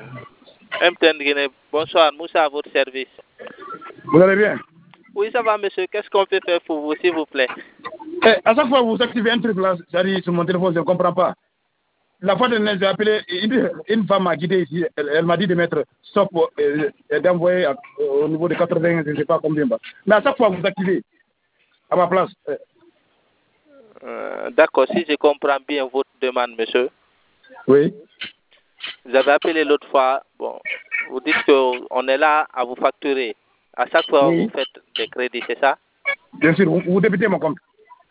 MTN Guinée, bonsoir, Moussa à votre service. Vous allez bien? Oui, ça va, monsieur. Qu'est-ce qu'on peut faire pour vous, s'il vous plaît? À chaque fois que vous activez un truc là, c'est-à-dire sur mon téléphone, je ne comprends pas. La fois dernière, j'ai appelé, une femme m'a guidé ici, elle m'a dit de mettre stop et d'envoyer au niveau de 80, je ne sais pas combien. Mais à chaque fois, vous activez à ma place. D'accord, si je comprends bien votre demande, monsieur. Oui. Vous avez appelé l'autre fois, bon, vous dites qu'on est là à vous facturer. À chaque fois, Oui. vous faites des crédits, c'est ça? Bien sûr, vous débitez mon compte.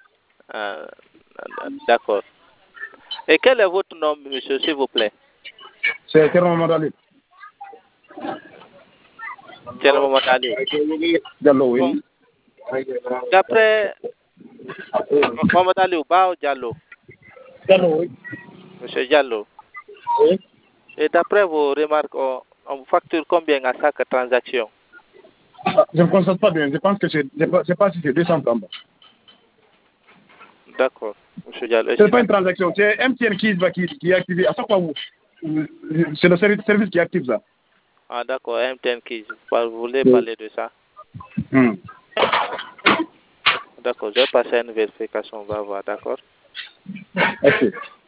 D'accord. Et quel est votre nom, monsieur, s'il vous plaît? C'est Thierno Madali. Thierno Madali. Diallo, oui. Bon, d'après Mohamed Ali ou Diallo? Diallo, oui. Monsieur Diallo. Oui. Et d'après vos remarques, on vous facture combien à chaque transaction? Je ne constate pas bien. Je pense que je ne sais pas si c'est 200 francs. D'accord, monsieur Diallo. Ce n'est pas une transaction, c'est MTN qui est activé. À chaque fois, c'est le service qui active ça. Ah, d'accord, MTN Keys. Vous voulez parler de ça? D'accord, je vais passer à une vérification, on va voir, d'accord? Merci.